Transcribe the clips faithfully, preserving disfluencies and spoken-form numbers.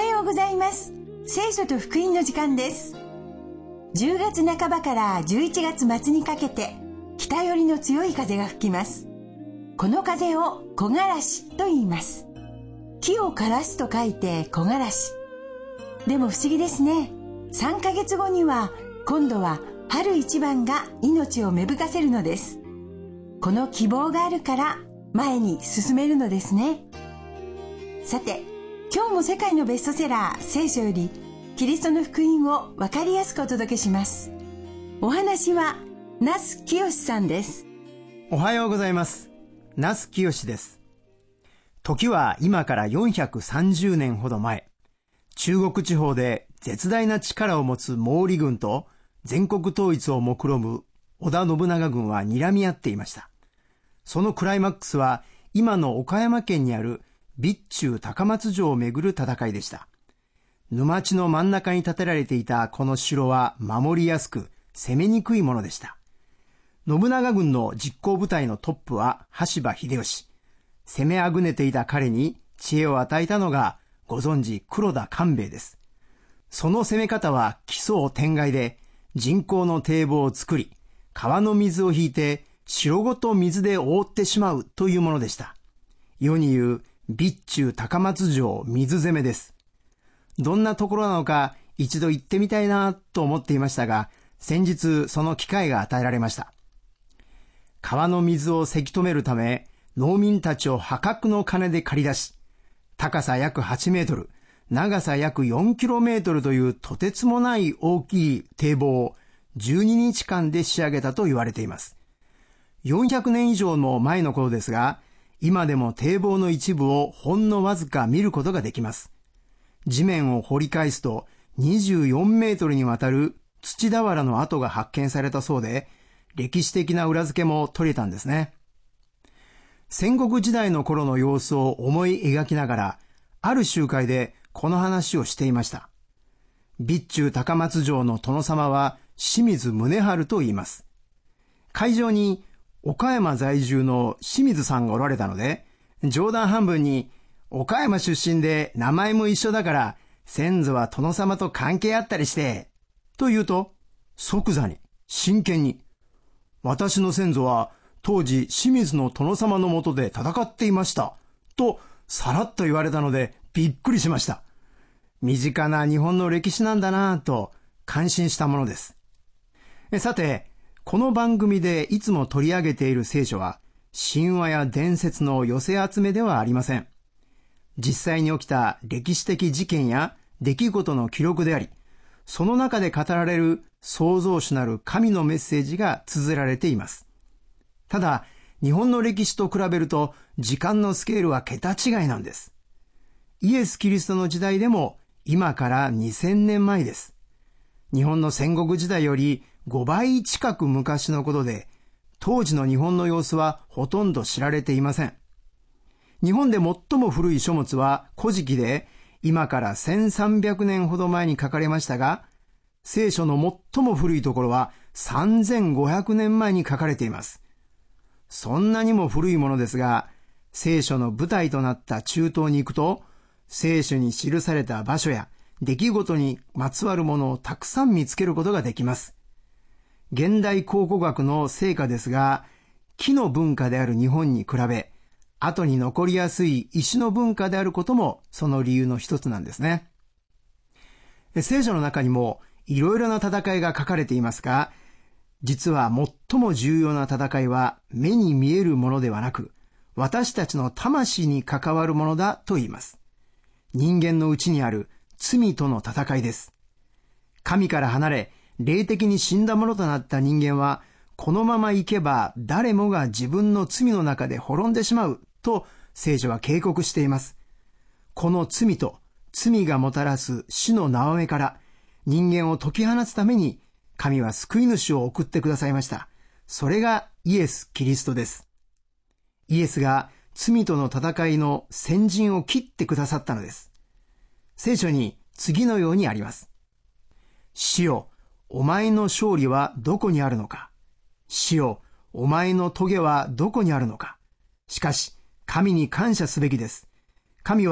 ようございます。聖書と福音の時間です。じゅうがつなかばからじゅういちがつ末にかけて北寄りの強い風が吹きます。この風を木枯らしと言います。木を枯らすと書いて木枯らし。でも不思議ですね。さんかげつごには今度は春一番が命を芽吹かせるのです。この希望があるから前に進めるのですね。さて、今日も世界のベストセラー聖書よりキリストの福音を分かりやすくお届けします。お話は那須清さんです。 おはようございます。那須清です。時は今からよんひゃくさんじゅうねんほど前、中国地方で絶大な力を持つ毛利軍と全国統一を目論む織田信長軍は睨み合っていました。そのクライマックスは今の岡山県にある備中高松城をめぐる戦いでした。沼地の真ん中に建てられていたこの城は守りやすく攻めにくいものでした。信長軍の実行部隊のトップは羽柴秀吉。攻めあぐねていた彼に知恵を与えたのがご存知黒田官兵衛です。その攻め方は奇想天外で、人工の堤防を作り、川の水を引いて城ごと水で覆ってしまうというものでした。世に言う備中高松城水攻めです。どんなところなのか一度行ってみたいなと思っていましたが、先日その機会が与えられました。川の水をせき止めるため、農民たちを破格の金で借り出し、高さ約はちメートル、長さ約よんキロメートルというとてつもない大きい堤防をじゅうににちかんで仕上げたと言われています。よんひゃくねん以上も前のことですが、今でも堤防の一部をほんのわずか見ることができます。地面を掘り返すとにじゅうよんメートルにわたる土俵の跡が発見されたそうで、歴史的な裏付けも取れたんですね。戦国時代の頃の様子を思い描きながら、ある集会でこの話をしていました。備中高松城の殿様は清水宗春と言います。会場に岡山在住の清水さんがおられたので、冗談半分に、岡山出身で名前も一緒だから、先祖は殿様と関係あったりして、と言うと、即座に、真剣に、私の先祖は当時清水の殿様の下で戦っていました、とさらっと言われたのでびっくりしました。身近な日本の歴史なんだなぁと感心したものです。さて、この番組でいつも取り上げている聖書は、神話や伝説の寄せ集めではありません。実際に起きた歴史的事件や出来事の記録であり、その中で語られる創造主なる神のメッセージが綴られています。ただ、日本の歴史と比べると時間のスケールは桁違いなんです。イエス・キリストの時代でも今からにせんねんまえです。日本の戦国時代よりごばい近く昔のことで、当時の日本の様子はほとんど知られていません。日本で最も古い書物は古事記で、今からせんさんびゃくねんほど前に書かれましたが、聖書の最も古いところはさんぜんごひゃくねんまえに書かれています。そんなにも古いものですが、聖書の舞台となった中東に行くと、聖書に記された場所や出来事にまつわるものをたくさん見つけることができます。現代考古学の成果ですが、木の文化である日本に比べ、後に残りやすい石の文化であることもその理由の一つなんですね。聖書の中にもいろいろな戦いが書かれていますが、実は最も重要な戦いは目に見えるものではなく、私たちの魂に関わるものだと言います。人間のうちにある罪との戦いです。神から離れ、霊的に死んだものとなった人間は、このまま行けば誰もが自分の罪の中で滅んでしまうと聖書は警告しています。この罪と罪がもたらす死の縄目から人間を解き放つために神は救い主を送ってくださいました。それがイエス・キリストです。イエスが罪との戦いの先陣を切ってくださったのです。聖書に次のようにあります。主よ、お前の勝利はどこにあるのか。主よ、お前の棘はどこにあるのか。しかし、神に感謝すべきです。神は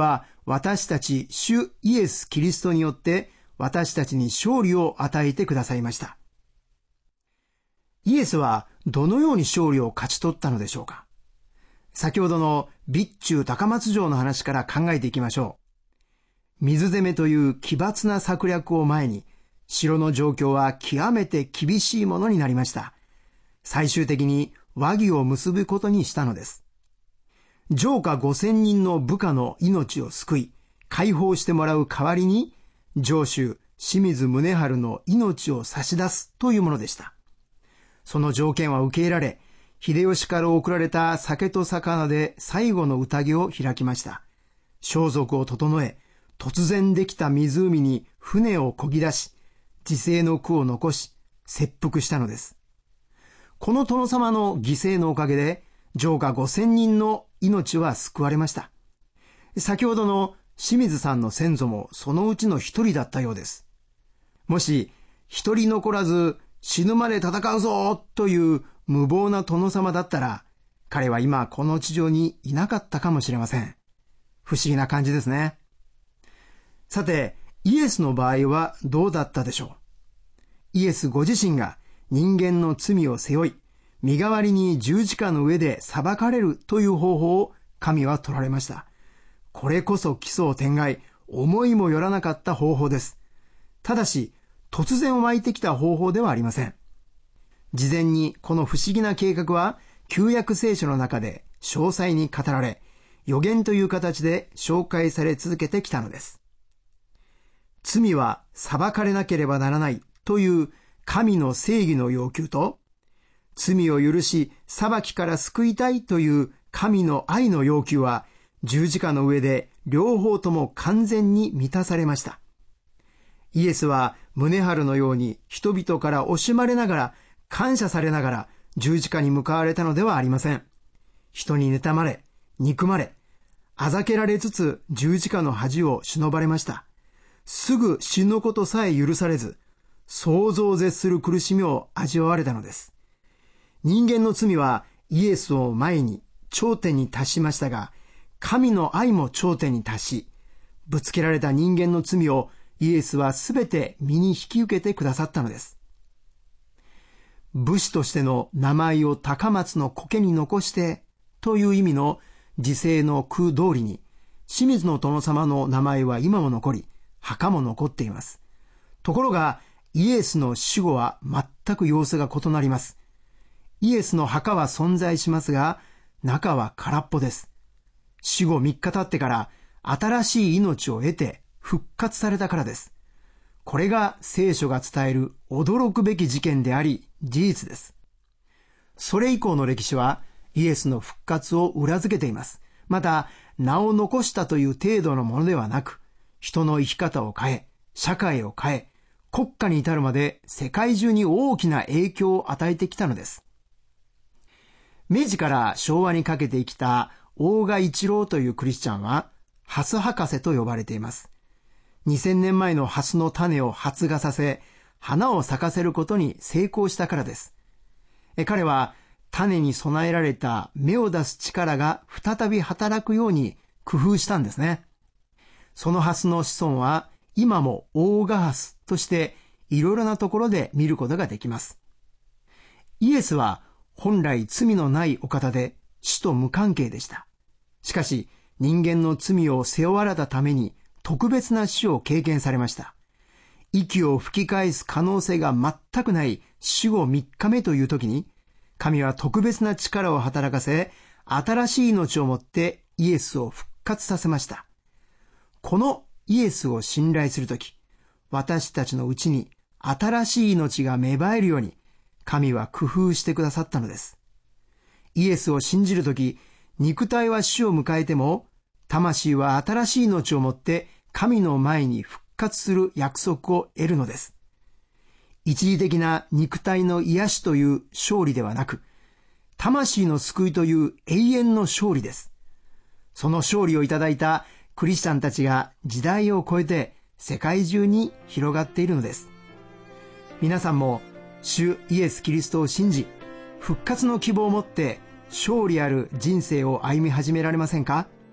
私たち主イエス・キリストによって私たちに勝利を与えてくださいました。イエスはどのように勝利を勝ち取ったのでしょうか。先ほどの備中高松城の話から考えていきましょう。水攻めという奇抜な策略を前に、城の状況は極めて厳しいものになりました。最終的に和議を結ぶことにしたのです。城下ごせんにんの部下の命を救い、解放してもらう代わりに、城主清水宗治の命を差し出すというものでした。その条件は受け入れられ、秀吉から送られた酒と魚で最後の宴を開きました。装束を整え、突然できた湖に船を漕ぎ出し、自制の句を残し、切腹したのです。この殿様の犠牲のおかげで、城下ごせんにんの命は救われました。先ほどの清水さんの先祖もそのうちの一人だったようです。もし、一人残らず死ぬまで戦うぞという無謀な殿様だったら、彼は今この地上にいなかったかもしれません。不思議な感じですね。さて、イエスの場合はどうだったでしょう。イエスご自身が人間の罪を背負い、身代わりに十字架の上で裁かれるという方法を神は取られました。これこそ奇想天外、思いもよらなかった方法です。ただし、突然湧いてきた方法ではありません。事前にこの不思議な計画は旧約聖書の中で詳細に語られ、予言という形で紹介され続けてきたのです。罪は裁かれなければならないという神の正義の要求と、罪を許し裁きから救いたいという神の愛の要求は、十字架の上で両方とも完全に満たされました。イエスは宗治のように人々から惜しまれながら、感謝されながら十字架に向かわれたのではありません。人に妬まれ、憎まれ、あざけられつつ十字架の恥を忍ばれました。すぐ死ぬことさえ許されず、想像を絶する苦しみを味わわれたのです。人間の罪はイエスを前に頂点に達しましたが、神の愛も頂点に達し、ぶつけられた人間の罪をイエスはすべて身に引き受けてくださったのです。武士としての名前を高松の苔に残してという意味の時世の句通りに、清水の殿様の名前は今も残り、墓も残っています。ところが、イエスの死後は全く様子が異なります。イエスの墓は存在しますが、中は空っぽです。死後みっか経ってから新しい命を得て復活されたからです。これが聖書が伝える驚くべき事件であり、事実です。それ以降の歴史はイエスの復活を裏付けています。また、名を残したという程度のものではなく、人の生き方を変え、社会を変え、国家に至るまで世界中に大きな影響を与えてきたのです。明治から昭和にかけて生きた大賀一郎というクリスチャンは、ハス博士と呼ばれています。にせんねんまえのハスの種を発芽させ、花を咲かせることに成功したからです。彼は種に備えられた芽を出す力が再び働くように工夫したんですね。そのハスの子孫は今も大賀ハスとしていろいろなところで見ることができます。イエスは本来罪のないお方で死と無関係でした。しかし人間の罪を背負われたために特別な死を経験されました。息を吹き返す可能性が全くない死後みっかめという時に、神は特別な力を働かせ、新しい命をもってイエスを復活させました。このイエスを信頼するとき、私たちのうちに新しい命が芽生えるように、神は工夫してくださったのです。イエスを信じるとき、肉体は死を迎えても、魂は新しい命をもって神の前に復活する約束を得るのです。一時的な肉体の癒しという勝利ではなく、魂の救いという永遠の勝利です。その勝利をいただいたクリスチャンたちが時代を超えて世界中に広がっているのです。皆さんも主イエス・キリストを信じ、復活の希望を持って勝利ある人生を歩み始められませんか？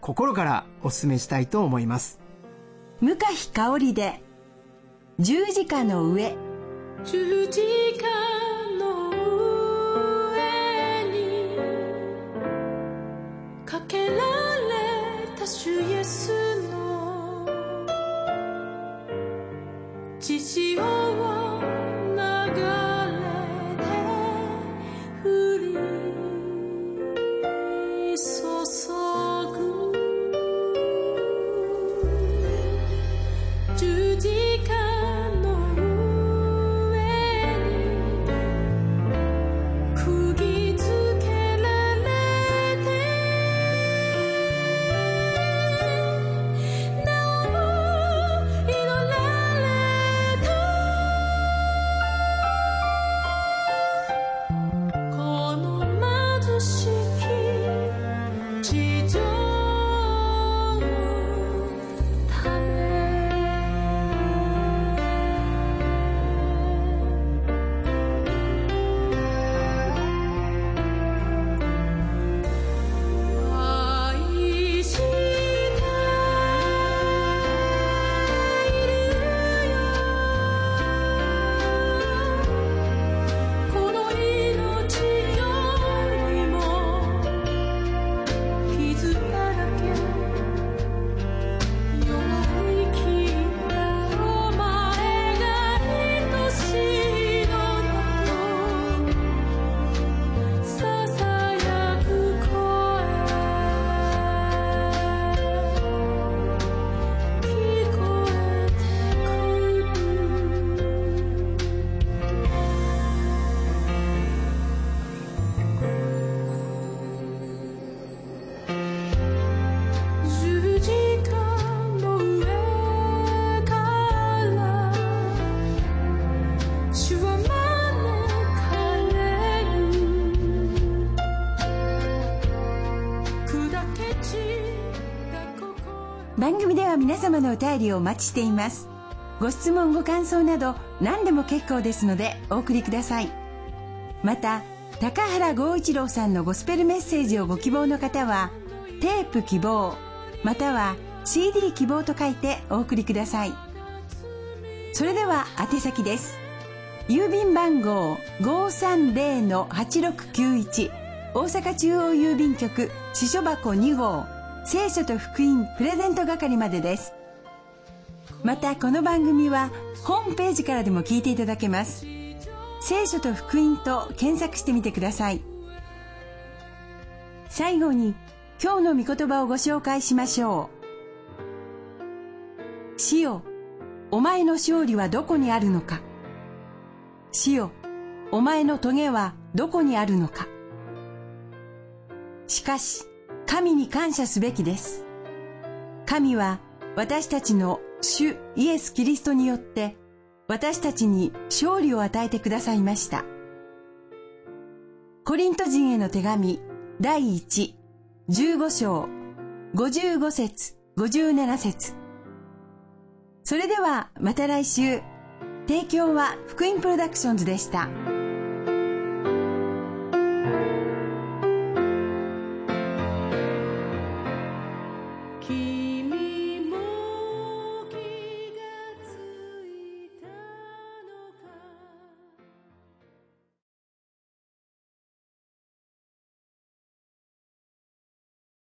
心からお勧めしたいと思います。 向日香織で十字架の上。 十字架の上にかけられた主イエスの血潮を流れて降り注ぐ十字架番組では皆様のお便りをお待ちしています。ご質問ご感想など何でも結構ですのでお送りください。また高原剛一郎さんのゴスペルメッセージをご希望の方はテープ希望または シーディー 希望と書いてお送りください。それでは宛先です。郵便番号 ごーさんぜろのはちろくきゅういち 大阪中央郵便局支所箱に号聖書と福音プレゼント係までです。またこの番組はホームページからでも聞いていただけます。聖書と福音と検索してみてください。最後に今日の御言葉をご紹介しましょう。主よ、お前の勝利はどこにあるのか。主よ、お前の棘はどこにあるのか。しかし神に感謝すべきです。神は私たちの主イエス・キリストによって私たちに勝利を与えてくださいました。コリント人への手紙だいいち、じゅうご章、ごじゅうご節、ごじゅうなな節。それではまた来週。提供は福音プロダクションズでした。